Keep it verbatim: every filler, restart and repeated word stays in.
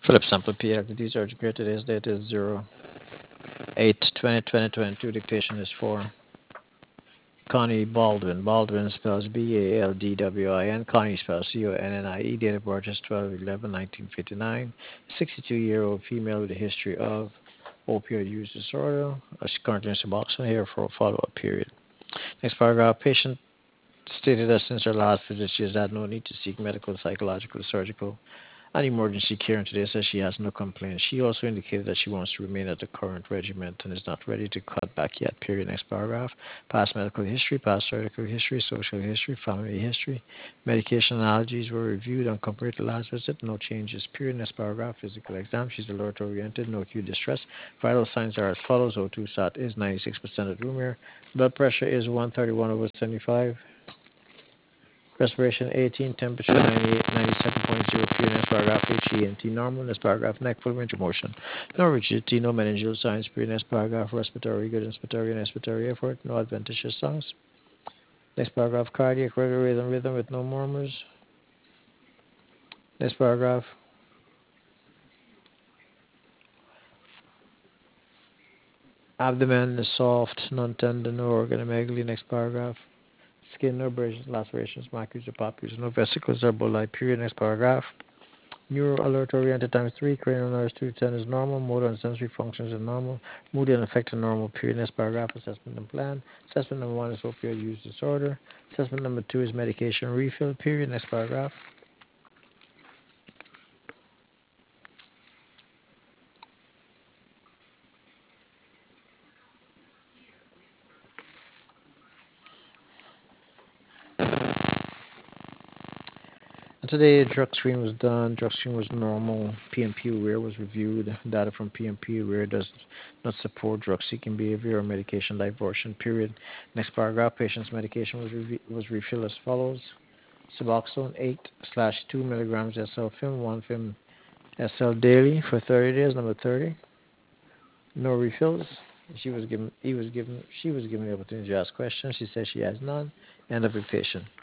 Philip Sample P. Activity Surgery Care. Today's date is zero eight twenty twenty twenty-two. Dictation is for Connie Baldwin. Baldwin spells B A L D W I N. Connie spells C O N N I E. Date of birth is twelve eleven nineteen fifty-nine. sixty-two-year-old female with a history of opioid use disorder. Uh, She's currently in Suboxone here for a follow-up period. Next paragraph. Patient stated that since her last visit, she has had no need to seek medical, psychological, surgical, and emergency care, and today says she has no complaints. She also indicated that she wants to remain at the current regimen and is not ready to cut back yet. Period. Next paragraph. Past medical history, past surgical history, social history, family history. Medication allergies were reviewed and compared to last visit. No changes. Period. Next paragraph. Physical exam. She's alert oriented. No acute distress. Vital signs are as follows. O two sat is ninety-six percent at room air. Blood pressure is one thirty-one over seventy-five. Respiration eighteen, temperature ninety-eight, ninety-seven point zero P N S paragraph H E N T normal. This paragraph neck full range of motion. No rigidity, no meningeal signs. P N S paragraph respiratory good, inspiratory and expiratory effort. No adventitious songs. Next paragraph cardiac regular rhythm, rhythm with no murmurs. Next paragraph abdomen is soft, non-tender, no organomegaly. Next paragraph skin, no abrasions, lacerations, macules or papules, no vesicles or bullae. Period. Next paragraph. Neuro alert oriented times three, cranial nerves two to ten is normal, motor and sensory functions are normal, moody and affected normal. Period. Next paragraph, assessment and plan. Assessment number one is opioid use disorder. Assessment number two is medication refill. Period. Next paragraph. And today, drug screen was done. Drug screen was normal. P M P aware was reviewed. Data from P M P aware does not support drug-seeking behavior or medication diversion. Period. Next paragraph. Patient's medication was revi- was refilled as follows: Suboxone eight slash two milligrams S L film, one film S L daily for thirty days. Number thirty. No refills. She was given. He was given. She was given the opportunity to ask questions. She says she has none. End of the patient.